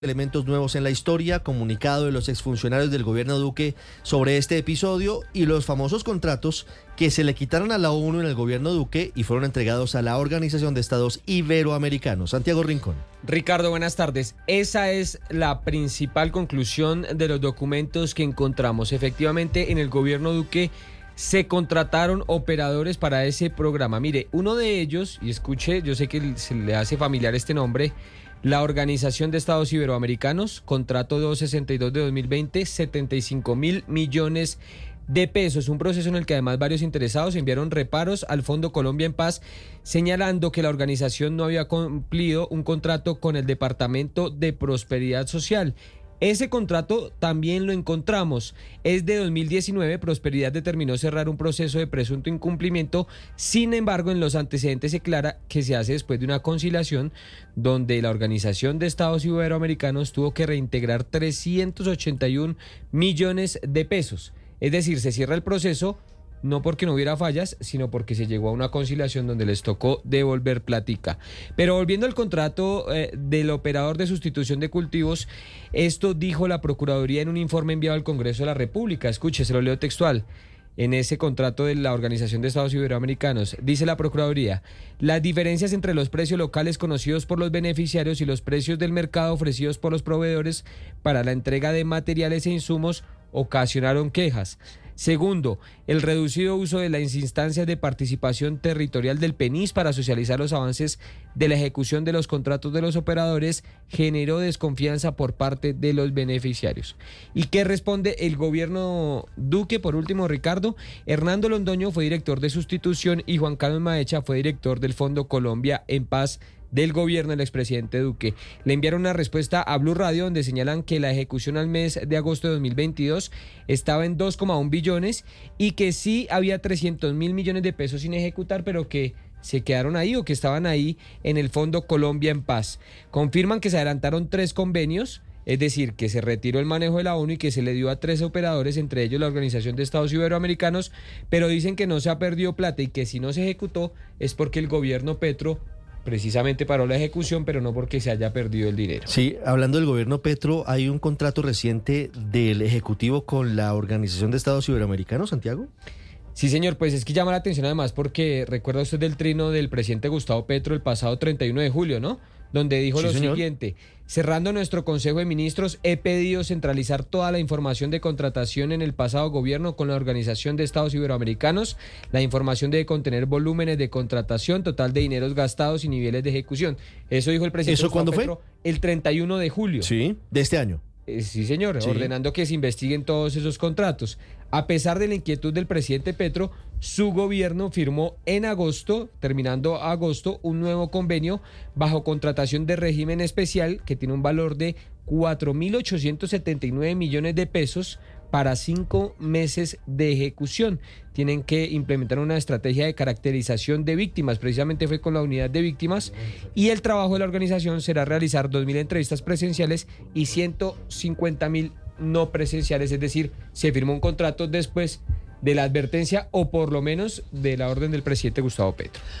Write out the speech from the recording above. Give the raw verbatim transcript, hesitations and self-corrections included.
Elementos nuevos en la historia, comunicado de los exfuncionarios del gobierno Duque sobre este episodio y los famosos contratos que se le quitaron a la ONU en el gobierno Duque y fueron entregados a la Organización de Estados Iberoamericanos. Santiago Rincón. Ricardo, buenas tardes. Esa es la principal conclusión de los documentos que encontramos. Efectivamente, en el gobierno Duque se contrataron operadores para ese programa. Mire, uno de ellos, y escuche, yo sé que se le hace familiar este nombre, la Organización de Estados Iberoamericanos, contrato doscientos sesenta y dos de dos mil veinte, setenta y cinco mil millones de pesos. Un proceso en el que además varios interesados enviaron reparos al Fondo Colombia en Paz, señalando que la organización no había cumplido un contrato con el Departamento de Prosperidad Social. Ese contrato también lo encontramos. Es de dos mil diecinueve. Prosperidad determinó cerrar un proceso de presunto incumplimiento. Sin embargo, en los antecedentes se aclara que se hace después de una conciliación donde la Organización de Estados Iberoamericanos tuvo que reintegrar trescientos ochenta y un millones de pesos. Es decir, se cierra el proceso no porque no hubiera fallas, sino porque se llegó a una conciliación donde les tocó devolver plática. Pero volviendo al contrato eh, del operador de sustitución de cultivos, esto dijo la Procuraduría en un informe enviado al Congreso de la República. Escuche, se lo leo textual. En ese contrato de la Organización de Estados Iberoamericanos, dice la Procuraduría, las diferencias entre los precios locales conocidos por los beneficiarios y los precios del mercado ofrecidos por los proveedores para la entrega de materiales e insumos ocasionaron quejas. Segundo, el reducido uso de las instancias de participación territorial del PENIS para socializar los avances de la ejecución de los contratos de los operadores generó desconfianza por parte de los beneficiarios. ¿Y qué responde el gobierno Duque? Por último, Ricardo, Hernando Londoño fue director de sustitución y Juan Carlos Maecha fue director del Fondo Colombia en Paz del gobierno del expresidente Duque. Le enviaron una respuesta a Blue Radio donde señalan que la ejecución al mes de agosto de dos mil veintidós estaba en dos coma uno billones y que sí había trescientos mil millones de pesos sin ejecutar, pero que se quedaron ahí o que estaban ahí en el Fondo Colombia en Paz. Confirman que se adelantaron tres convenios, es decir, que se retiró el manejo de la ONU y que se le dio a tres operadores, entre ellos la Organización de Estados Iberoamericanos, pero dicen que no se ha perdido plata y que si no se ejecutó es porque el gobierno Petro precisamente paró la ejecución, pero no porque se haya perdido el dinero. Sí, hablando del gobierno Petro, hay un contrato reciente del Ejecutivo con la Organización de Estados Iberoamericanos, Santiago. Sí, señor, pues es que llama la atención además porque recuerda usted del trino del presidente Gustavo Petro el pasado treinta y uno de julio, ¿no? Donde dijo sí, lo señor. siguiente: cerrando nuestro Consejo de Ministros, he pedido centralizar toda la información de contratación en el pasado gobierno con la Organización de Estados Iberoamericanos. La información debe contener volúmenes de contratación, total de dineros gastados y niveles de ejecución. Eso dijo el presidente ¿Eso Gustavo cuándo Petro fue? El treinta y uno de julio. Sí, de este año. Eh, sí, señor, sí. ordenando que se investiguen todos esos contratos. A pesar de la inquietud del presidente Petro, su gobierno firmó en agosto, terminando agosto, un nuevo convenio bajo contratación de régimen especial que tiene un valor de cuatro mil ochocientos setenta y nueve millones de pesos para cinco meses de ejecución. Tienen que implementar una estrategia de caracterización de víctimas, precisamente fue con la unidad de víctimas, y el trabajo de la organización será realizar dos mil entrevistas presenciales y ciento cincuenta mil no presenciales, es decir, se firmó un contrato después de la advertencia o por lo menos de la orden del presidente Gustavo Petro.